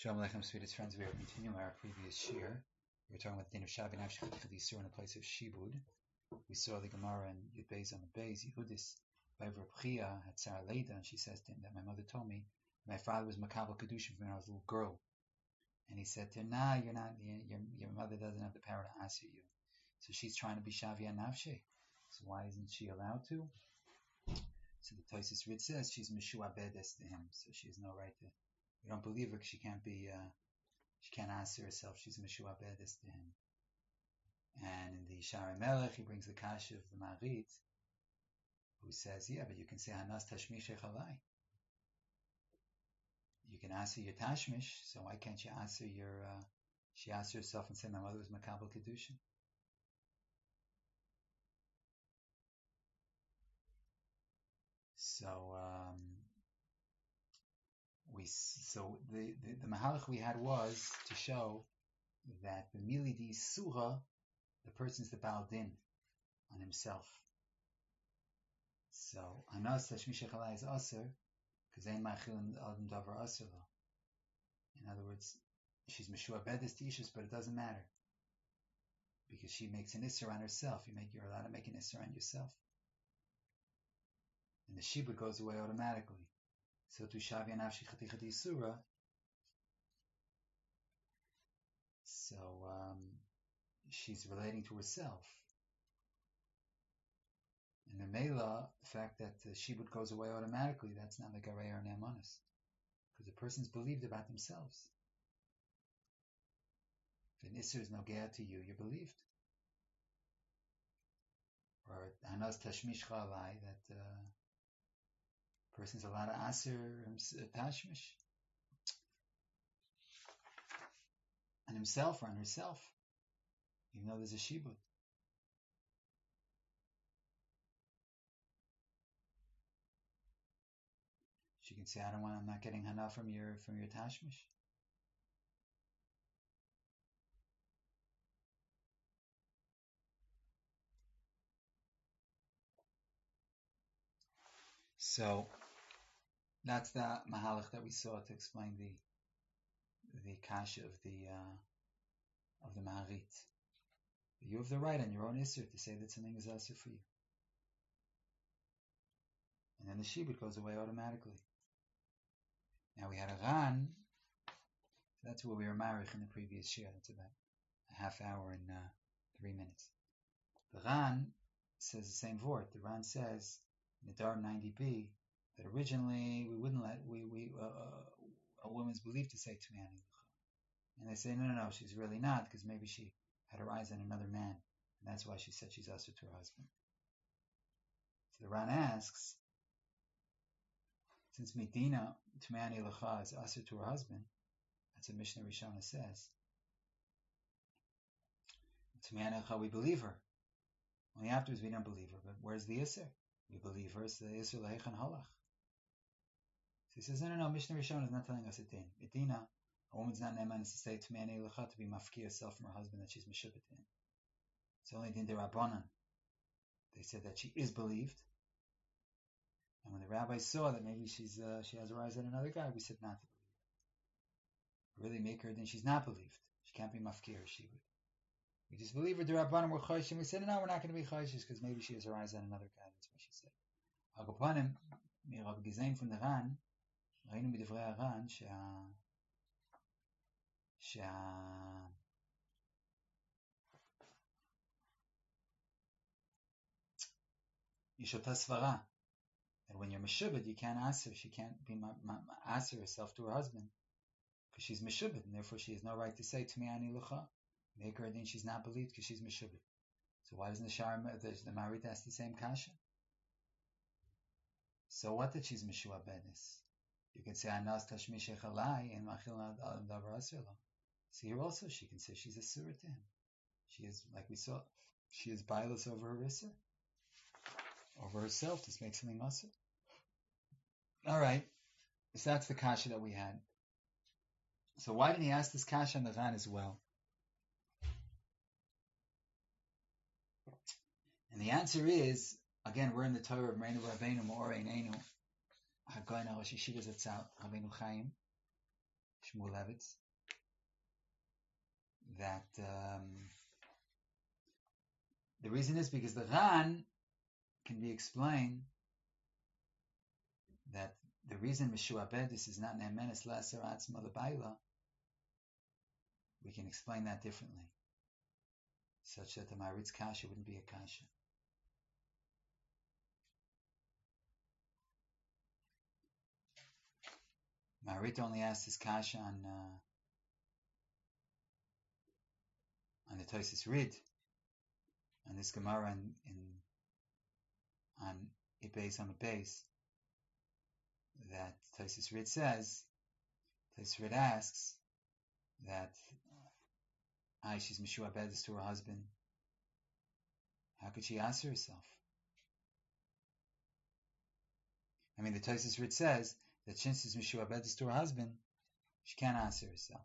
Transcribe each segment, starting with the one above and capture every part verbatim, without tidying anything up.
Shalom Aleichem, sweetest friends. We are continuing our previous shir. We were talking about the din of Shavi Nafshi Chadisur in a place of Shibud. We saw the Gemara in Yud Beis on the Beis. Yehudis by Rabchia had Sarah Leida, and she says to him that my mother told me my father was Makabel Kedushin when I was a little girl. And he said to her, nah, you're not, your, your mother doesn't have the power to answer you. So she's trying to be Shavi Nafshi. So why isn't she allowed to? So the Tosfos Rid says she's Meshua Bedes to him, so she has no right to. We don't believe her because she can't be, uh, she can't answer herself. She's Meshua Bedes to him. And in the Shari Melech, he brings the Kash of the Marit, who says, yeah, but you can say Hanas Tashmish Echalai. You can answer your Tashmish, so why can't you answer your, uh, she answered herself and said, my mother was Makabel Kedushin. So, um, we, so the, the, the Mahalach we had was to show that the Milidi Surah, the person's the Baal Din on himself. So, Hanas Tashmish Echalai is Aser, because Ein Ma'achil Adam Davar Aser lo. In other words, she's Meshua Bedes to Ishus, but it doesn't matter. Because she makes an Isser on herself. You make, you're allowed to make an Isser on yourself. And the Shibud goes away automatically. So to Shavi Nafshi Chati Chati Surah. So um, she's relating to herself. And the Mela, the fact that the Shibud goes away automatically, that's not like Arei or Ne'amanis. Because the person's believed about themselves. If an Isser is no Gea to you, you're believed. Or Hanas Tashmish Chalai, that uh, person's allowed to answer Tashmish on himself or on herself, even though there's a Shibud. She can say, I don't want, I'm not getting Hana from your, from your Tashmish. So, that's the Mahalach that we saw to explain the, the Kasha of the, uh, of the Maharit. You have the right on your own Isser to say that something is Asr for you. And then the Shibud goes away automatically. Now we had a Ran. That's where we were married in the previous year. That's about a half hour and uh, three minutes. The Ran says the same word. The Ran says in the Dar ninety b that originally we wouldn't let we we uh, uh, a woman's believed to say Tmei, and they say no no no she's really not, because maybe she had her eyes on another man and that's why she said she's usher to her husband. So the Ran asks, since Medina Tmei Lecha is usher to her husband, that's what Mishnah Rishona says. Tmei Lecha we believe her. Only afterwards we don't believe her. But where's the Isser? We believe her. It's the Isser Leichan Halach. So he says, no, no, no. Mishnah Rishon is not telling us a din. Medina, a woman's not neman to say Tmei Lecha to be mafki herself from her husband that she's meshubet in. It's only din derabanan. They said that she is believed. And when the rabbi saw that maybe she's uh, she has her eyes on another guy, we said not to believe her. Really make her then she's not believed. She can't be mafki her. She would. We just believe her derabanan we're chayish, and we said no, we're not going to be chayish because maybe she has her eyes on another guy. That's what she said. Agapanim, mirab gizayin from the Ran, ראינו מדברי הר"ן שה שה יש אותה סברה, that when you're meshubed you can't answer, she can't be ma- ma- answer herself to her husband because she's meshubed, and therefore she has no right to say to me ani lecha, make her then she's not believed because she's meshubed. So why doesn't the Shar the, the Marit ask the same kasha? So what that she's Meshua Bedes? You can say Anas Tashmish Echalai and Machil Adam Davar Aser lo. See here also she can say she's a surah to him. She is, like we saw, she is bias over her Isser, over herself, just make something Aser. Alright, so that's the kasha that we had. So why didn't he ask this kasha on the Ran as well? And the answer is, again, we're in the Torah of Reinu Rabbeinu Ma'orei Neinu Hagoyin Al Shishidas Etzal Rabbeinu Chaim. Shmulevitz, that um, the reason is because the Ran can be explained that the reason Meshuabedis is not Ne'emenes L'Aser Atzma L'Baila, we can explain that differently, such that the Maritz Kasha wouldn't be a Kasha. Marit only asked his Kasha on uh, on the Tosis Rid, on this Gemara in, in on Ibeis on the base, that Tosis Rid says, Tosis Rid asks that I, she's Meshuabedis to her husband. How could she answer herself? I mean, the Tosis Rid says that since she's Meshuabedis to her husband, she can't answer herself.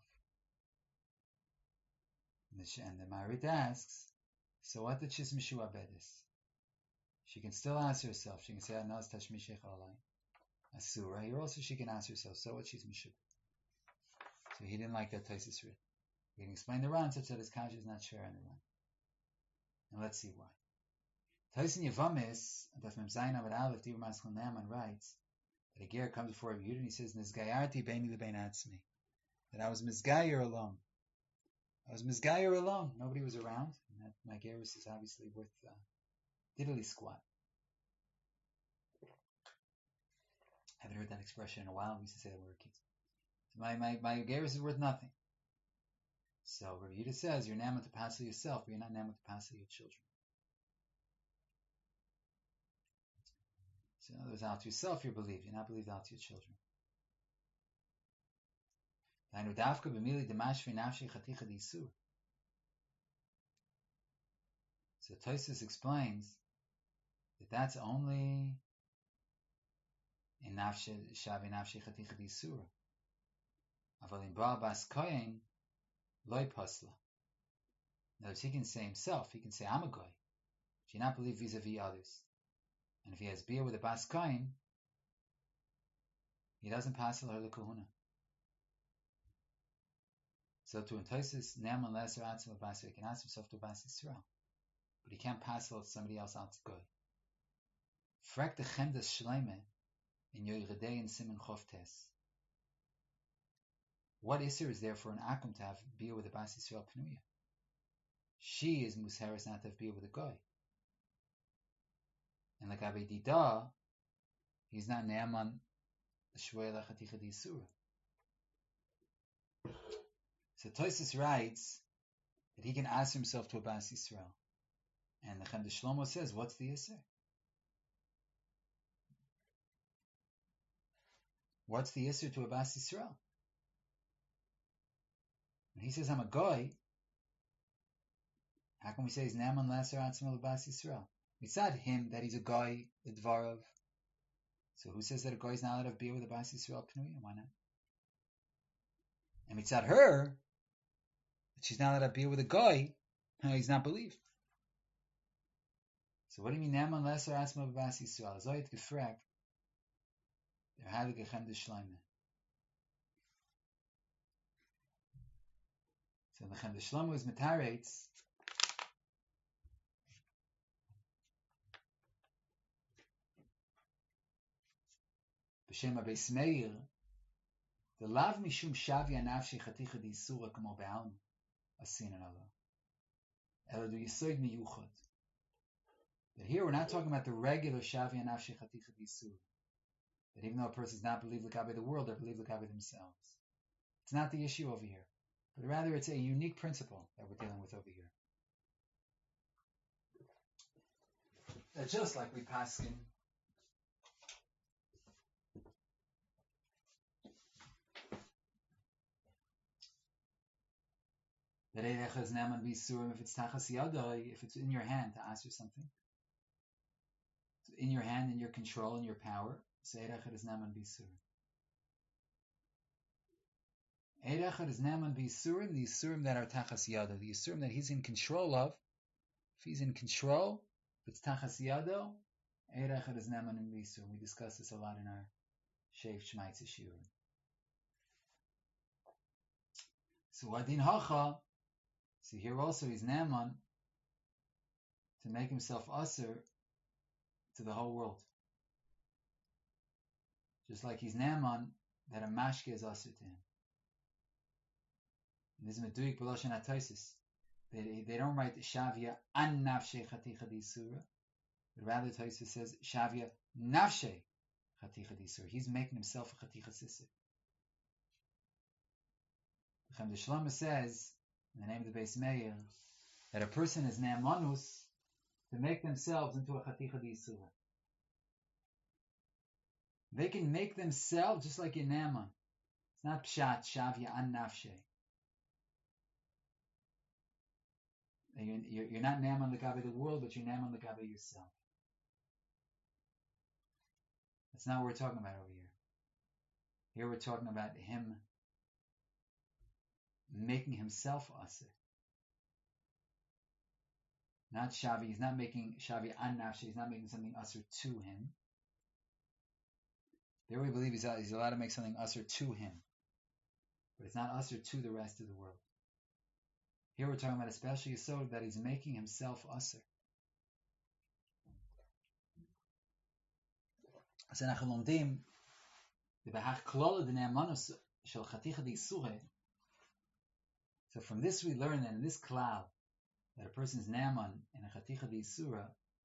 And the, and the Marit asks, so what did she's Meshuabedis? She can still answer herself. She can say, Anas Tashmishech Alai. Asura. Here also she can answer herself. So what she's Meshuabedis. So he didn't like that Tosis Rid. We can explain the Ran such that his Kasha is not sure on the Ran. And let's see why. Tosin Yavamis, Daf Mem Zayin Amud Aleph, Dibur Maskal Naaman writes that a ger comes before Rabbi Yehuda and he says, Nizgayarti Beini Lebein Atzmi, that I was Mizgayer alone. I was Mizgayer alone. Nobody was around. And that my gerus is obviously worth uh, diddly squat. I haven't heard that expression in a while. We used to say that when we were kids. So my my my gerus is worth nothing. So Rabbi Yehuda says, you're named to pass yourself, but you're not named to pass your children. So in other words, out to yourself you're believed, you're not believed out to your children. So Tosfos explains that that's only in Nafshe Shavi Nafshe Chaticha D'Isura. Aval in Baal Bas Kohen Loi Pasla. Now, he can say himself, he can say, I'm a guy. But you not believe vis-a-vis others. And if he has beer with a Bas Kohen, he doesn't pass her the kahuna. So to entice Naaman Lesser Atzim of Bas, he can ask himself to Bas Yisrael. But he can't pass somebody else out to go. Frek the Chemdas Shleime in Yoyredei and Simon Choftes. What Isser is there for an Akum to have beer with a Bas Yisrael Pnuya? She is Musheres not to have beer with a guy. And like Abe Dida, he's not Naaman Shwei Lachaticha D'Isura. So Tosfos writes that he can ask himself to a Bas Yisrael. And the Chemdas Shlomo says, what's the Isser? What's the Isser to a Bas Yisrael? When he says, I'm a goy, how can we say he's Naaman Lesser Atzma Bas Yisrael? It's not him that he's a goy, the Dvarov. So who says that a goy is not allowed to have beer with a Bas Yisrael Pnuya? Why not? And it's not her that she's not allowed to have beer with a goy. No, he's not believed. So what do you mean Naaman Lesser Atzma Bas Yisrael? Zoyet gefragt. Der Heilige Chemdas Shleime. So the Chemdas Shlomo is metaretz b'shem Abeis Meir the lav mishum shavi anafshi chaticha d'isura kamo be'alma asin and Allah ela du yisoid miyuchad. That here we're not talking about the regular shavi anafshi chaticha d'isura. That even though a person does not believe l'kabe the world, they believe l'kabe themselves. It's not the issue over here. But rather it's a unique principle that we're dealing with over here. That just like we paskin that Eirech is Naaman B'Yisurim if it's Tachas Yadai, if it's in your hand to answer something. In your hand, in your control, in your power, so Eirech is Naaman B'Yisurim. Eirech is Naaman B'Yisurim, the Yisurim that are Tachas Yado, the Yisurim that he's in control of. If he's in control, if it's Tachas Yado, Eirech is Naaman B'Yisurim. We discussed this a lot in our Shev Shmaitz Shiurim. So Adin Hacha, so here also he's Naaman to make himself Aser to the whole world. Just like he's Naaman, that a mashke is Aser to him. And this is Meduik B'Loshen HaTosis. They, they don't write Shavya an Nafshe Chaticha D'Isura, but rather Tosis says Shavya Nafshe Chaticha D'Isura. He's making himself a Chaticha Sisir. The Chem Shlomo says, in the name of the Beis Meir, that a person is Naamanus to make themselves into a Chaticha D'Isura. They can make themselves just like in Naaman. It's not Pshat, Shavya, An Nafshe. You're, you're not Naaman the Gabi of the world, but you're Naaman the Gabi yourself. That's not what we're talking about over here. Here we're talking about him making himself Aser. Not Shavi, he's not making Shavi An Nafshe, he's not making something Aser to him. There we believe he's, he's allowed to make something Aser to him. But it's not Aser to the rest of the world. Here we're talking about a special Yesod that he's making himself Aser. So אנחנו לומדים, בהכלול דנאמנוס של חתיכה דאיסורה. So from this we learn that in this cloud, that a person's Naaman in a Chaticha D'Isura,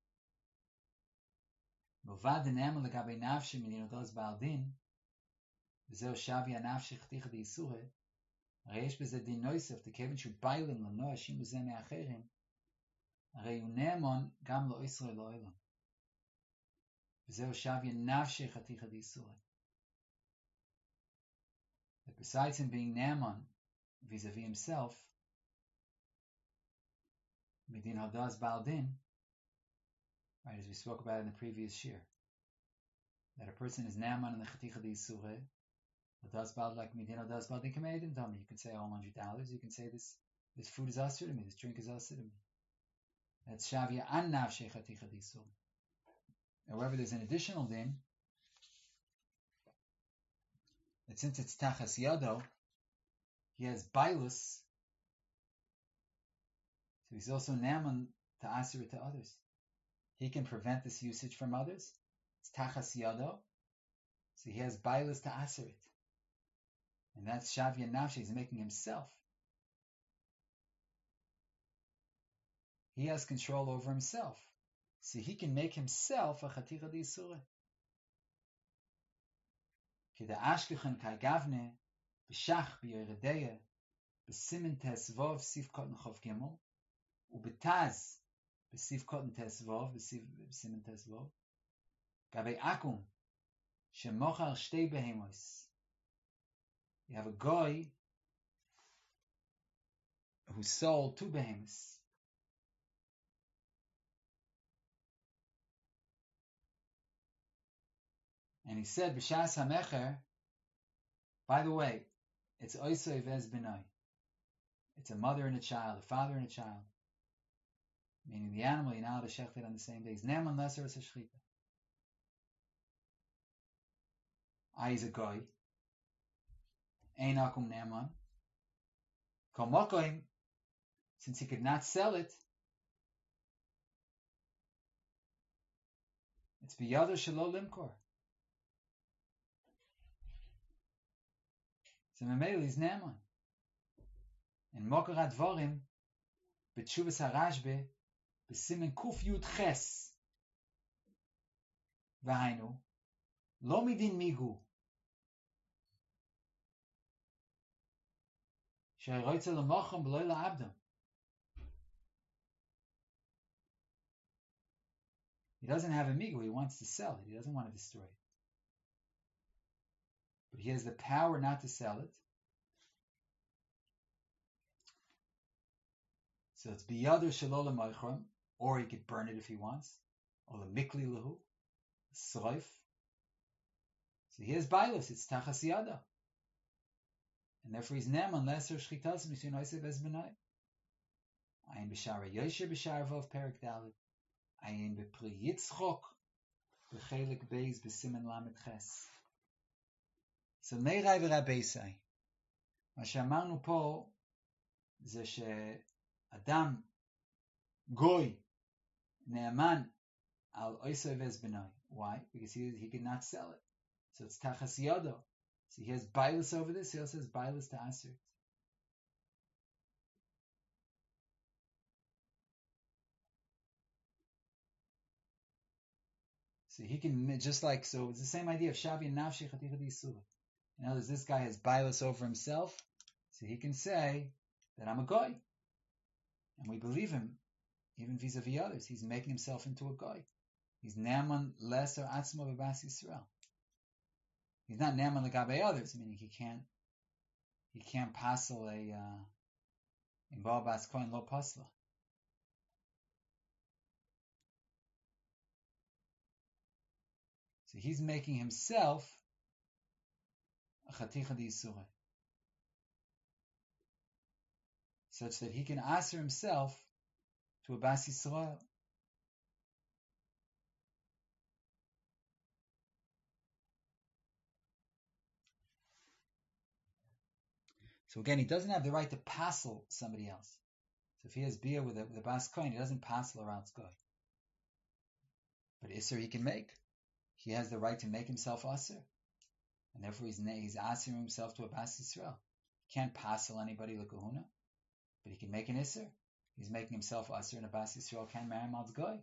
Movad Naaman L'Gabei Nafshi Midinodos Baal Din, V'zeo Shavi HaNafshi Chaticha D'Isura, הרי יש בזה דין נוסף, דכיוון שהוא ביילים לנוע שימו זה מאחרים, הרי הוא נאמן גם לא ישראל לא אילון. וזהו Shavi HaNafshi Chaticha D'Isura. That besides him being Naaman, vis-a-vis himself, Midin Hadas Baal Din, right, as we spoke about in the previous shir, that a person is Naaman in the Chaticha D'Isure, Hadas Baal, like Midin Hadas Baal Din Kamedim Dami. You can say a whole hundred dollars, you can say this this food is Asur to me, this drink is Asur to me. That's Shavya An Nafshe Chaticha D'Isure. However, there's an additional din, that since it's Tachas Yado, he has Bailus, so he's also Naaman to Asir it to others. He can prevent this usage from others. It's Tachas Yado, so he has Bailus to Asir it. And that's Shavya Nafshi, he's making himself. He has control over himself. So he can make himself a Chaticha D'Isura. Kida Ashkechan Kai Gavne, B'Shach B'Yeredeya, B'Simen Tesvov, Sif Kotten Chov Gimel, U'B'Taz, B'Sif Kotten Tesvov, B'Simen Tesvov, Gabe Akum, Shemochar Shtei Behemos. You have a guy who sold two behemoths. And he said, B'Shas HaMecher, by the way, it's Oisei Vez B'nai. It's a mother and a child, a father and a child. Meaning the animal, you're not allowed to shecht it on the same day. It's Naaman Lesser as a Shechita. I is a guy. Ein Akum Naaman. Kol Mokoim, since he could not sell it, it's B'Yado Shelo Limkor. So Memeli is Naaman. And Mokar Advorim, B'Tshuvas HaRashbe, B'Simen Kuf Yud Ches, V'hainu, Lo Midin Migu, She'eroitze L'mocham B'loi La'abdam. He doesn't have a migu, he wants to sell it, he doesn't want to destroy it. But he has the power not to sell it. So it's biyadu shelo l'moichram, or he could burn it if he wants, or the mikli lehu, sroif. So he has bailus, it's tachas yada. And therefore he's Naaman lesser shchitas mishin oisev ez benai. Ayin b'shara yosher b'shara vov perik dalit. Ayin b'pri yitzchok b'chelik beis b'simen lamet ches. So meirai v'rabeisai. מה שאמרנו פה זה שאדם גוי נאמן al oisei ves benai. Why? Because he he could not sell it. So it's tachas yodo. So he has bailus over this. He also has bailus to aser. So he can just like so. It's the same idea of shavi and nafshi chaticha d'isura. In other words, this guy has bailus over himself, so he can say that I'm a goy, and we believe him even vis-a-vis others. He's making himself into a goy. He's Naaman lesser atzma b'bas Yisrael. He's not Naaman legabe others, meaning he can't he can't passel a uh, in Baal Bas Kohen lo pasla. So he's making himself a chaticha d'Yisura, such that he can answer himself to a Bas Yisrael. So again, he doesn't have the right to passel somebody else. So if he has beer with a, with a Bas Kohen, he doesn't passel around Skoy. But Isser he can make. He has the right to make himself Aser. And therefore he's, he's answering himself to a Bas Yisrael. He can't passel anybody like Kahuna, but he can make an Isser. He's making himself Aser, and a Bas Yisrael can't marry Mal's Goy.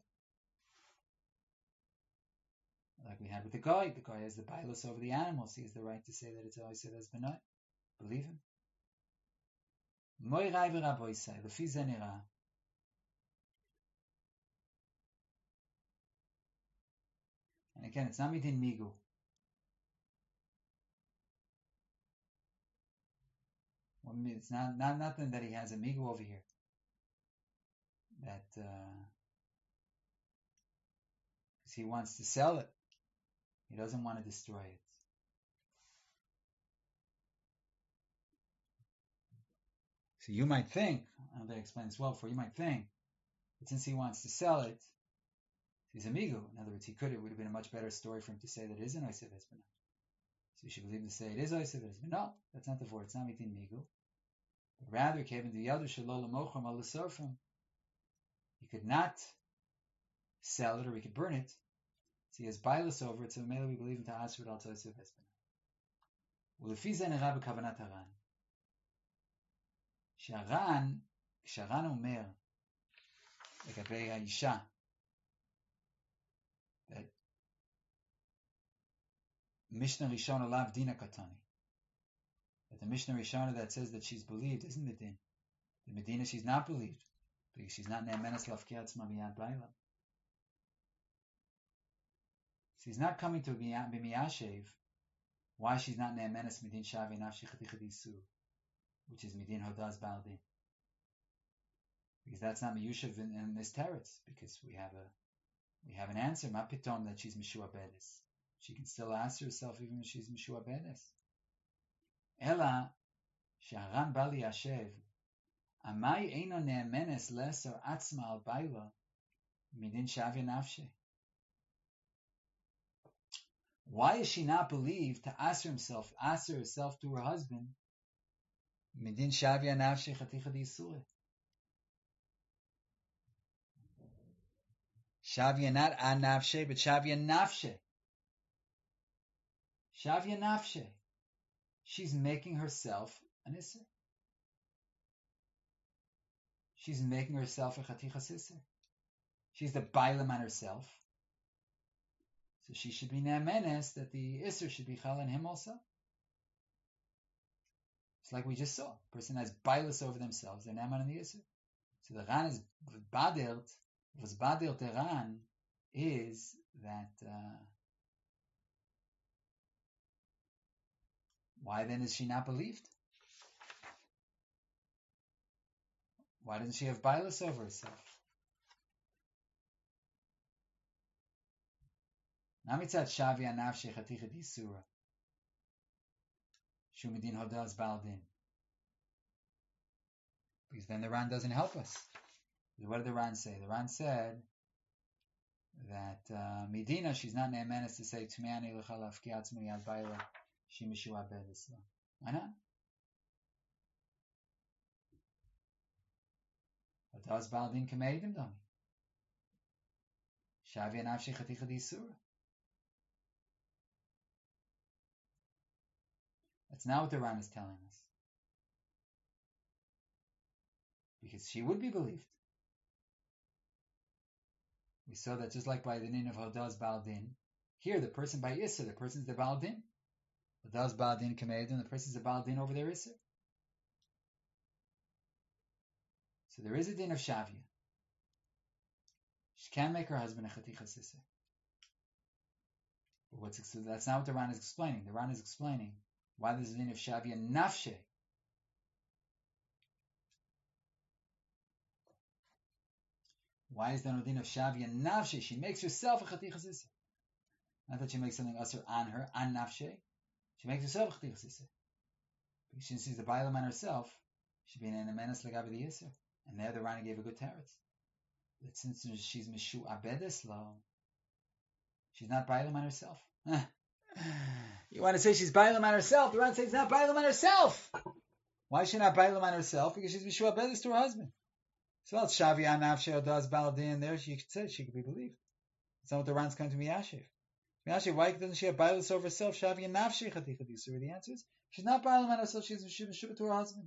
Like we had with the Goy. The Goy has the bailus over the animals. He has the right to say that it's Oisei as Benai. Believe him. Moy Rai v'Raboisai, Lefi Ze Nira. And again, it's not midin migu. It's not, not nothing that he has a migu over here. That uh, because he wants to sell it. He doesn't want to destroy it. So you might think, I don't think I explained this well before, you might think that since he wants to sell it, he's a migu. In other words, he could, it would have been a much better story for him to say that it is an Oisei Vesbana. So you should believe him to say it is Oisei Vesbana. No, that's not the word. It's not mitin migu. But rather, Kevin the other Shalol Mocham al Sorfim. He could not sell it or he could burn it. So he has bailus over it, so maybe we believe him to ask for it al Oisei Vesbana. Well, if he's an Arab Kavanat Haran, שהר"ן, כשהר"ן אומר לגבי האישה, that Mishnah Rishona lav dina katani, that the Mishnah Rishona that says that she's believed isn't the din. The Medina she's not believed, because she's not ne'emenes lafkiat tzma miyad baila. So he's not coming to be miyashev why she's not ne'emenes midin shavi nafshi chaticha d'Isur, which is midin hodaz baldin. Because that's not miyushav in, in this teretz, because we have a we have an answer, mapitom, that she's mishua bedes. She can still ask herself even if she's mishua bedes. Ela shaharan bali yashev amai eino ne'emenes leser atzma al baila midin shavi nafshi. Why is she not believed to ask himself, ask herself to her husband midin shavi nafshi chaticha d'Yisur? Shavia not a nafshe, but Shavia nafshe. Shavia nafshe. She's making herself an Isser. She's making herself a Chatichas Isser. She's the Bailam on herself. So she should be Ne'emenes, that the Isser should be Chal on him also. It's like we just saw. A person has Bailas over themselves, they're Ne'eman on the Isser. So the Ran is Badelt. Was Badil Teran is that uh, why then is she not believed? Why doesn't she have bailus over herself? Namitzat shavi anafshe chaticha d'Isura shumidin hodaz baldin. Because then the Ran doesn't help us. What did the Ran say? The Ran said that uh, Medina, she's not ne'emenes to say Tmeani l'chalav kiatzmi yad baila she mishua bedesla. Why not? Das Baldin Kameidim Dami. Shavia Nafshi Chaticha Disura. That's not what the Ran is telling us. Because she would be believed. We saw that just like by the nin of Hodaz Baldin, here the person by Issa, the person's the Baldin. Hodaz Baldin Kameidim, the person's the Baldin over their Issa. So there is a din of Shavia. She can make her husband a Chaticha Sisser. But what's, that's not what the Ran is explaining. The Ran is explaining why there's a din of Shavia Nafshe. Why is there no din of Shavia Nafshe? She makes herself a Chaticha Sisser. Not that she makes something usher on her, on Nafshe. She makes herself a Chaticha Sisser. Because she sees the Bailam on herself, she'd be in a menace like Abdi Yisr. And there the Rana gave a good teretz. That since she's Mishu Abedes Lo, she's not Bailam on herself. You want to say she's Bailam on herself? The Rana says she's not Bailam on herself. Why is she not Bailam on herself? Because she's Mishu Abedes to her husband. So it's Shavia Nafshe does Baldin there, she could say she could be believed. That's not what the Ran's coming to Miyashiv. Miyashiv, why doesn't she have Bailas over herself? Shavia Nafshe Chaticha Disura. The answer is she's not Bailam on herself, she's Mishu to her husband.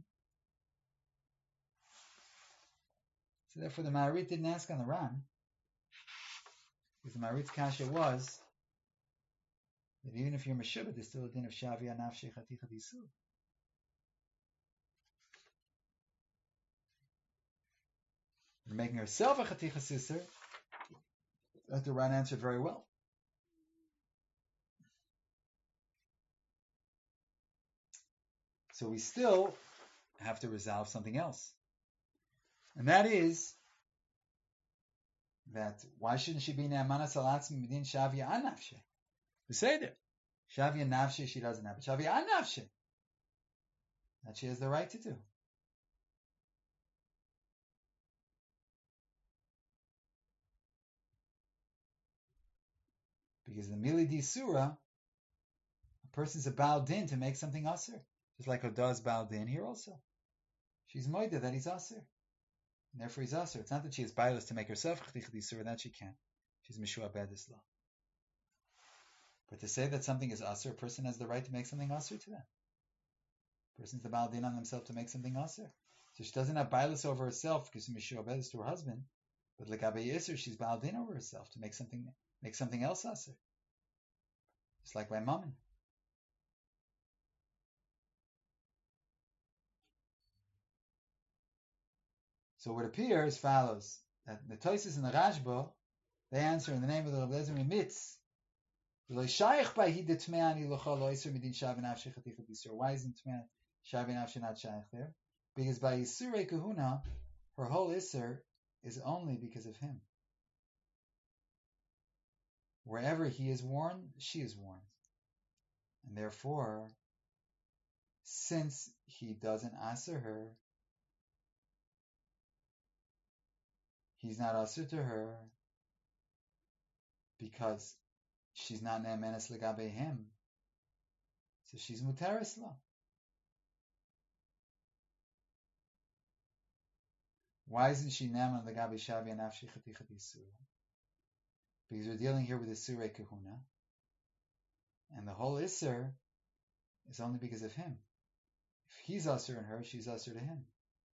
So therefore the Ma'arit didn't ask on the Ran, because the Ma'arit's kasha was that even if you're Meshubah, there's still a din of Shavia Nafshe Chaticha Disura. You're making herself a Chaticha sister. That the Ran answered very well. So we still have to resolve something else. And that is that why shouldn't she be Ne'amana Salatzim Midin Shavia Anafshe? We say there. Shavia Nafshe she doesn't have, but Shavia Anafshe that she has the right to do. Because the Mili Di Surah, a person's a Baldin to make something Aser. Just like Hodaz Baldin here also. She's Moida that he's Aser. And therefore he's Aser. It's not that she has Bailas to make herself Chaticha Di Surah, that she can't. She's Mishua Bedis Law. But to say that something is Aser, a person has the right to make something Aser to them. A person's the Baldin on themselves to make something Aser. So she doesn't have Bailas over herself because she's Mishua Bedis to her husband. But like Abba Yisr, she's Baldin over herself to make something make something else Aser. Just like by Mammon. So what appears follows that the Tosis and the Rashba, they answer in the name of the Rabbi Lezer Mitz. Why isn't Shavi Nafshi not shaykh there? Because by Yisurei Kahuna, her whole Isser is only because of him. Wherever he is warned, she is warned. And therefore, since he doesn't answer her, he's not answer to her because she's not ne'amenes legabe him. So she's muteres la. Why isn't she ne'amen legabe shavi anafshi chaticha disura? Because we're dealing here with the surei kahuna, and the whole isser is only because of him. If he's usher in her, she's usher to him.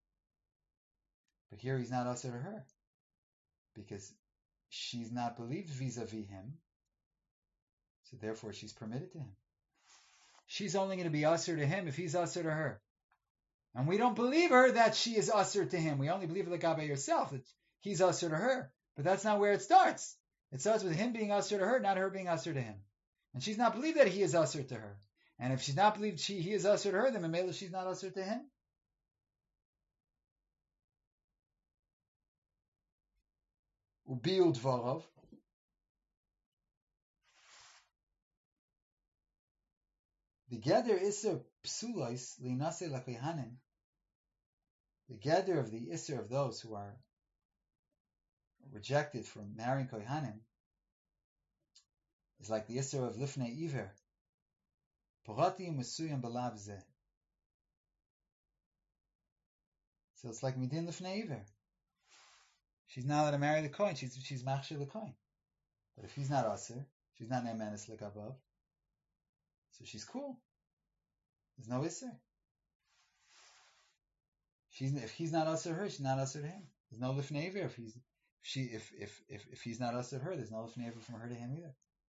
But here he's not usher to her, because she's not believed vis-a-vis him, so therefore she's permitted to him. She's only going to be usher to him if he's usher to her. And we don't believe her that she is usher to him. We only believe Lagabe herself, that he's usher to her. But that's not where it starts. It starts with him being usher to her, not her being usher to him. And she's not believed that he is usher to her. And if she's not believed she, he is usher to her, then Mamela she's not usher to him. Ubiul dvarov. The gather iser psulois linase lakohanim. The gather of the iser of those who are rejected from marrying kohanim is like the iser of lifnei iver. Porati musuyam belav zeh. So it's like midin lifnei iver. she's not allowed to marry the Kohen. She's she's machshir the Kohen. But if he's not aser, she's not ne'emanis legabav, so she's cool. There's no iser. She's if he's not aser her, she's not aser to him. There's no lifnei iver if he's if she if if if if he's not aser her. There's no lifnei iver from her to him either.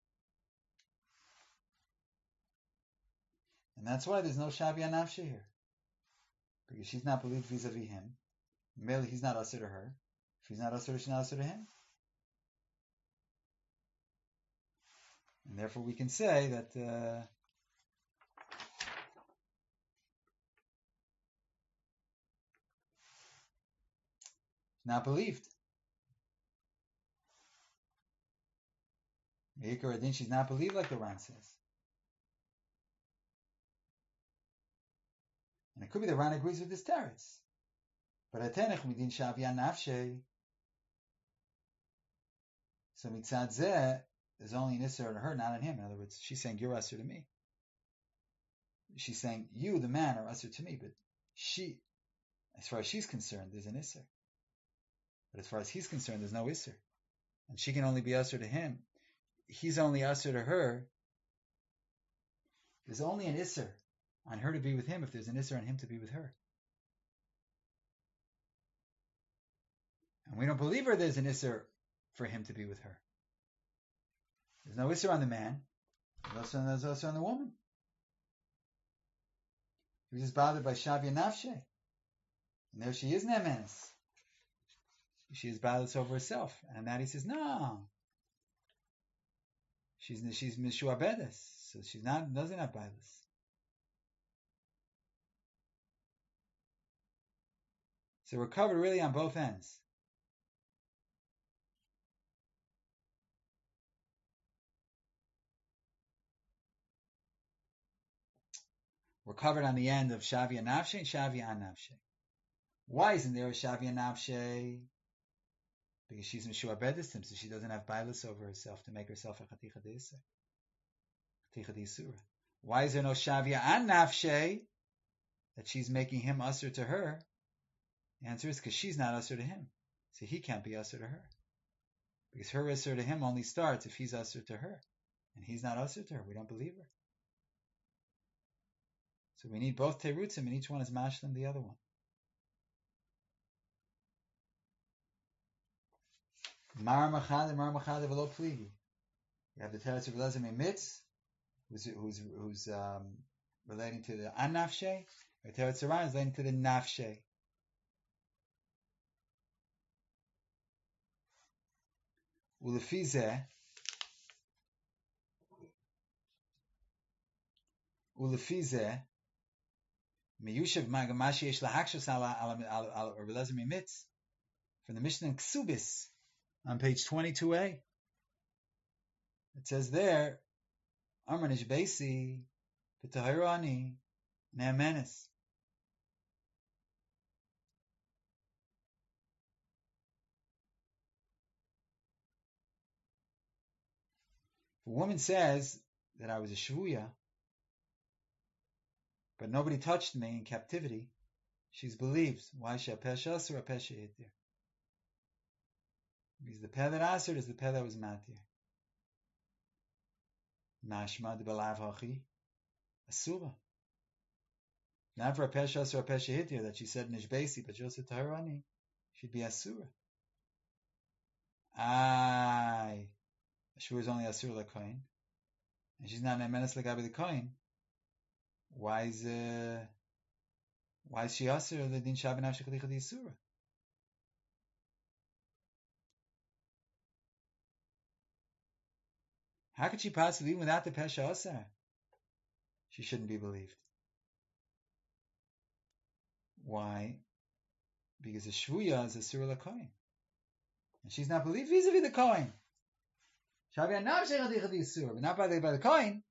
And that's why there's no Shavi Anafshe here. Because she's not believed vis-a-vis him. Merely he's not usher to her. If he's not usher, she's not usher to him. And therefore we can say that uh, not believed. Meikar Adin, she's not believed like the Ran says. And it could be the Ran agrees with this teretz. But Atenech midin Shavia Nafshe. So mitzad zeh, there's only an Isser on her, not on him. In other words, she's saying, you're Isser to me. She's saying, you, the man, are Isser to me. But she, as far as she's concerned, there's an Isser. But as far as he's concerned, there's no Isser. And she can only be Isser to him. He's only Isser to her. There's only an Isser on her to be with him if there's an Isser on him to be with her. And we don't believe her there's an Isser for him to be with her. There's no Isser on the man. There's also, there's also on the woman. He was just bothered by Shavia Nafshe. And there she is, Ne'emanis. She is bothered over herself. And that he says, no. She's she's Mishuabedes. So she's not doesn't have Bailis. So we're covered really on both ends. We're covered on the end of Shavia Nafshe and Shavia Anafshe. Why isn't there a Shavia Nafshe? Because she's Meshua Bedestim, so she doesn't have Bailis over herself to make herself a Chaticha Deisur. Chaticha Deisura. Why is there no Shavia Anafshe that she's making him usher to her? The answer is because she's not usher to him. So he can't be usher to her. Because her usher to him only starts if he's usher to her. And he's not usher to her. We don't believe her. So we need both terutzim, and each one is mashlim the other one. Mar machade, mar machade v'lo pligi. You have the teretz of Elazar Mitz, who's who's who's um, relating to the anafshe. The teretz of Ran is relating to the nafshe. Ulefizeh. Ulefizeh. Meyushav magamashi yesh lahakshas ala ala ala Elazar Mitz from the Mishnah in Ksubis on page twenty-two a. It says there, Amar nishbeisi b'tahirani ne'emanis. If a woman says that I was a shvuya, but nobody touched me in captivity, she's believed. Why should a pesha asur a pesha yitir? Because the peh that asur is the peh that was matir. Mashma de belav hachi asura. Not for a pesha asur a pesha yitir that she said nishbesi, but just a taharani should be asura. Ay, Ashur is only asur la kohen, and she's not ne'emanis legabe the kohen. Why is uh, why is she asur the din shabin avshech chadicha di asura? How could she possibly, even without the pesha asar, she shouldn't be believed? Why? Because the shvuya is asur la kohen, and she's not believed vis-a-vis the kohen. Shavia nafshech chadicha di asura, but not by the by the kohen.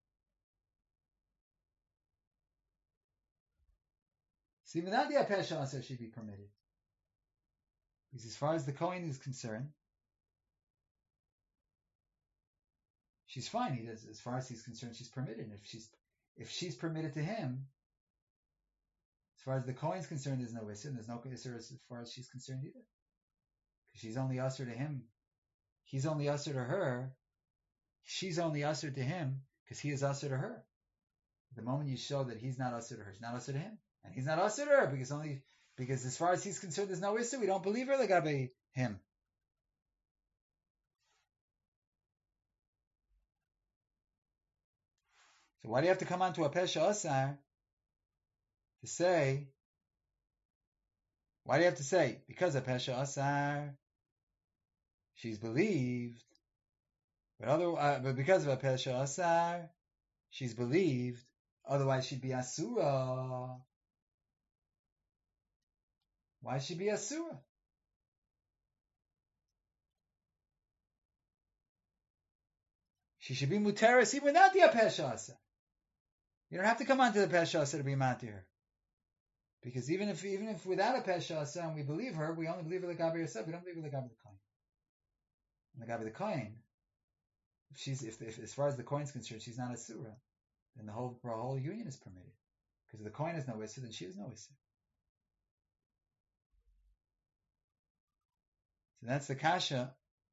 See, without the pesha asar, she'd be permitted. Because as far as the kohen is concerned, she's fine. He does, as far as he's concerned, she's permitted. And if she's if she's permitted to him, as far as the kohen is concerned, there's no issur, and there's no issur as far as she's concerned either. She's only usher to him. He's only usher to her. She's only usher to him because he is usher to her. The moment you show that he's not usher to her, she's not usher to him, and he's not usher to her because only because as far as he's concerned, there's no issue. We don't believe her legabe him. So why do you have to come on to a pesha asar to say? Why do you have to say because a pesha asar she's believed, but other uh, but because of a pesha asar she's believed. Otherwise, she'd be asura. Why should she be asura? She should be muteris even without the pesha asar. You don't have to come on to the pesha asar to be matir. Because even if even if without a pesha asar and we believe her, we only believe her like Gabi herself. We don't believe her like Gabi the coin. And the Gabi the coin, if she's if, if as far as the coin's concerned, she's not asura, then the whole the whole union is permitted. Because if the coin is no issur, then she is no issur. So that's the kasha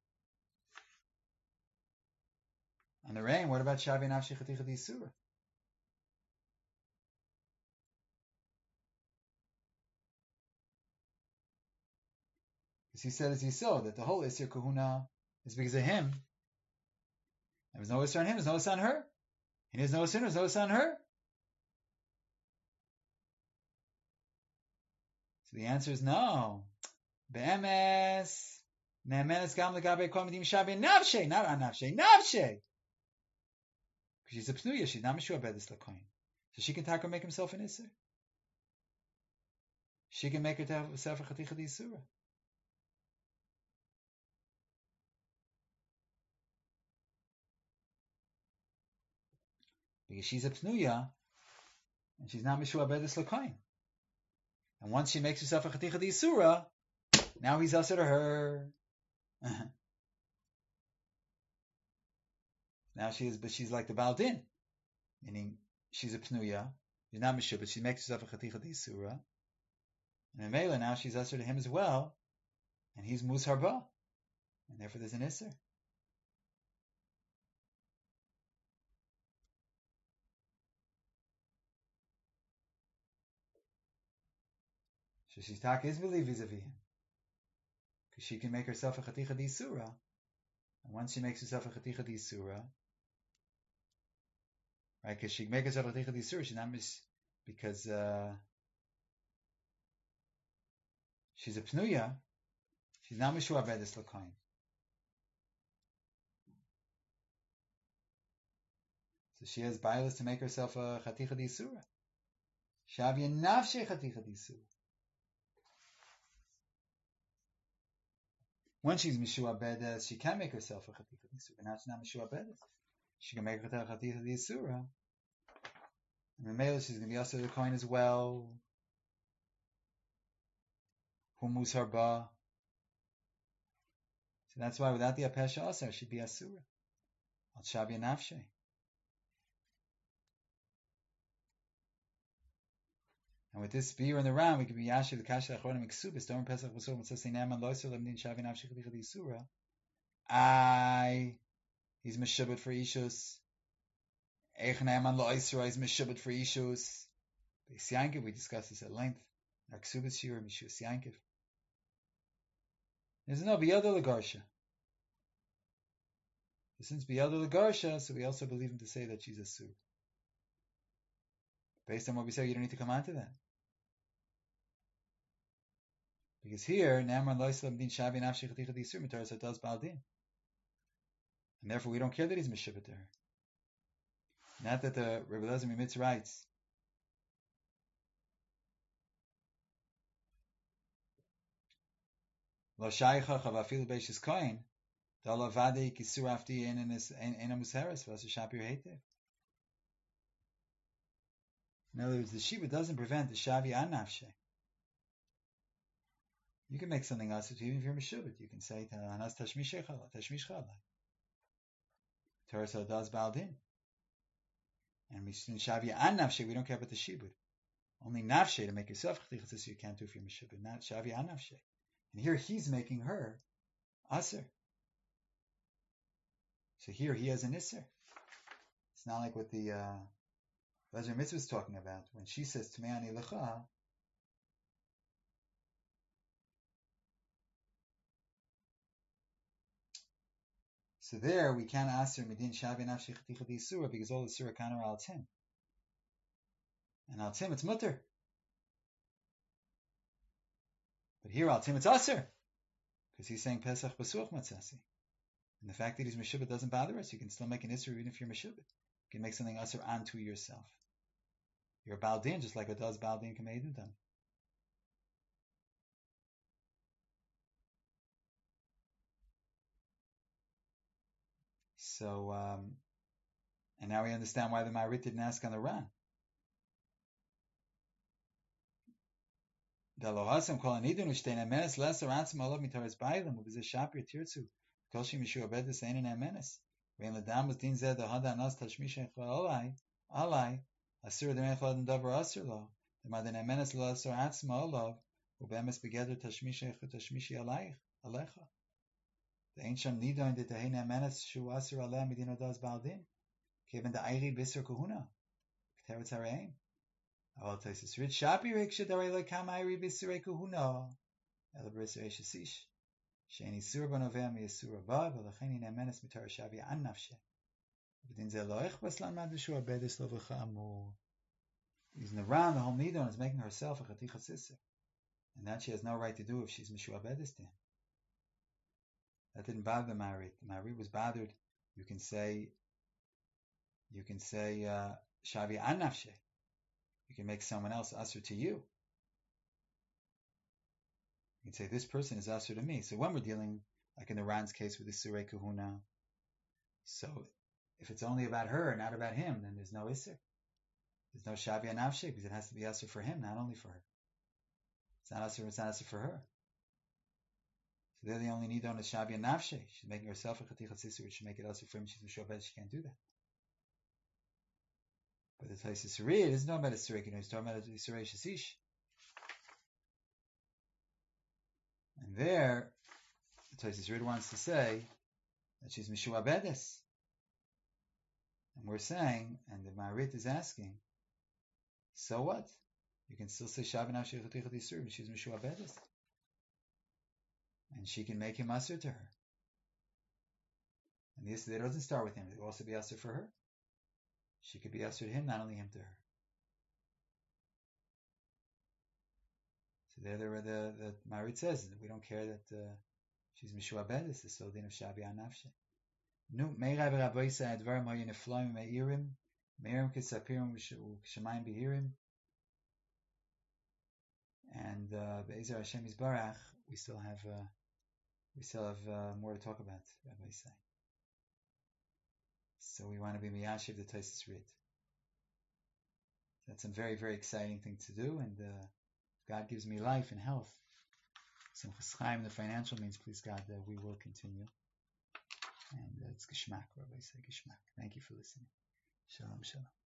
on the rain. What about Shavi Nafshi Chaticha D'Isura? Because he said as he saw that the whole Isser Kahuna is because of him. There was no Isser on him, there's no Isser on her. And there's no Isser, there's no Isser on her. So the answer is no. Be'emes. Ne'emenes gam legabe kol medim Shavi Nafshi. Not on Nafshi. Nafshi. Because she's a pnuya, she's not Meshua Bedis Lakoin. So she can take her make himself an Isser. She can make herself a Chaticha D'Isura. Because she's a pnuya, and she's not Meshua Bedis Lakoin. And once she makes herself a Chaticha D'Isura, now he's usher to her. Now she is, but she's like the Baal Din, meaning she's a pnuya. She's not Meshua, but she makes herself a Chaticha D'Isura. And Mela, now she's usher to him as well, and he's Mus Harba, and therefore there's an Isser. So she's tak is believe vis-a-vis him. Because she can make herself a Chaticha D'Isura. And once she makes herself a Chaticha D'Isura, right, because she can make herself a Chaticha D'Isura, she's not mis, because uh, she's a Pnuya, she's not Meshua Bedis Lakoin. So she has bias to make herself a Chaticha D'Isura. Shavya Nafshe Chaticha D'Isura. When she's Meshua Bedes, she can make herself a Chaticha D'Isura. Now she's not Meshua Bedes. She can make her a Chaticha D'Isura. And the male, she's going to be also the coin as well. Humus Harba. So that's why without the Apesha Asar, she'd be Asura. Al Shavya Nafshe. And with this beer in the round, we could be Yashi the Kasha Achronim Ksubis. Don't Pesach V'Sur Mitzvah Ne'eman Loiser Lemdin Shavi Nafshi Chaticha D'Isura. I, he's Meshubit for Ishus. Eich Ne'eman Loiser, he's Meshubit for Ishus. Beis Yankiv, we discussed this at length. Our Ksubis Shir, Mishus Yankiv. There's no Biyado Lagarsha. Since Biyado Lagarsha, so we also believe him to say that she's a Sur. Based on what we say, you don't need to come on to that. Because here, Namran Loislam Din Shavi Nafshi Chaticha D'Isur Mitar, so does Baal Din. And therefore we don't care that he's Meshubit there. Not that the Rebbe Lezer Mimitz writes, Lo Shaycha Chavafilu Beishis Koin, Dala Vade Kisur Afti Ein a Musheres, Vasa Shapir Heitev. In other words, the Shiva doesn't prevent the Shavi and Nafshe. You can make something else even if you're Meshubit. You can say Hanas Tashmish Chala. Torah so does Baal Din. And we Shavi and Nafshe, we don't care about the Shibud. Only Nafshe to make yourself Chaticha you can't do if you're Meshubit. Not Shavi and Nafshe. And here he's making her aser. So here he has an isser. It's not like what the uh, Lezer Mitzvah is talking about. When she says Tmeani Lecha, so there we can't aser Midin Shabi Nafshi Chaticha Di Surah because all the Surah Kana are al Tim. And al Tim it's mutter. But here al Tim it's aser. Because he's saying Pesach Basuach Matzasi. And the fact that he's Meshubit doesn't bother us. You can still make an Isser even if you're Meshubit. You can make something Asr onto yourself. You're a Baldin just like it does Baldin Kamedim done. So, um, and now we understand why the Ma'arit didn't ask on the Ran. Dalohasam kol anidun ushtein emenes lesser atzim olav mitaris bailam uviz shapir tirtzu kol shi mishu abedus ein emenes vein ledam was din zed hada nas tashmish alai alai asur dem echad and davar asur lo the maden emenes lesser atzim olav ubemes begeder tashmish tashmish alai alecha the ancient nidun did the hein emenes shu asur alai medino das baldin given the airi bisur kuhuna teretz hareim. Aval Taisus Rid Shapi Riksha Darela Kamairi Bisireku Huno Elabris Reshasish Shani Surba Novemi Sura Bab Alacheni Nemenes Mitar Shavi Annafshe Within Zeloich Baslan Madushu Abedis Lovachamu. Using the Ram, the whole Nidon is making herself a Chaticha Sister. And that she has no right to do if she's Mishu Abedis to him. That didn't bother the Marit. The Marit was bothered. You can say you can say uh, Shavi Annafshe. You can make someone else asr to you. You can say, this person is asr to me. So when we're dealing, like in the Ran's case with the Surei Kahuna, so if it's only about her, not about him, then there's no isser. There's no shavi anavshe, because it has to be asr for him, not only for her. It's not asr, it's not asr for her. So they're the only need on is shavi anavshe. She's making herself a chaticha sisur, which should make it asr for him. She's mishovet, she can't do that. But the Taisus Rid isn't talking about a Surei Kahuna, he's talking about a Surei Shasish. And there, the Taisus Rid wants to say that she's Mishu Abedes. And we're saying, and the Ma'arit is asking, so what? You can still say Shabbat Nafshei Chaticha D'Isur, but she's Mishu Abedes. And she can make him Asr to her. And the Isser doesn't start with him, it will also be Asr for her. She could be Asr to him, not only him to her. So there, there, the the Marit says that we don't care that uh, she's Mishu Abedes, the Sodin of Shabi Anafshe. Nu Meirai v'Rabbeisai Advarim Hayu Nefloim Meirim Meirim Kisapirim Shemayim Behirim. And Be'ezer Hashem Yisbarach, we still have uh, we still have uh, more to talk about, Rabbi say. So we want to be Miyashiv the Taisus Rid. That's a very, very exciting thing to do, and uh, God gives me life and health. Simchas Chaim, the financial means, please God, uh, we will continue. And uh, it's Geshmak, Rabbi say Geshmak. Thank you for listening. Shalom, shalom.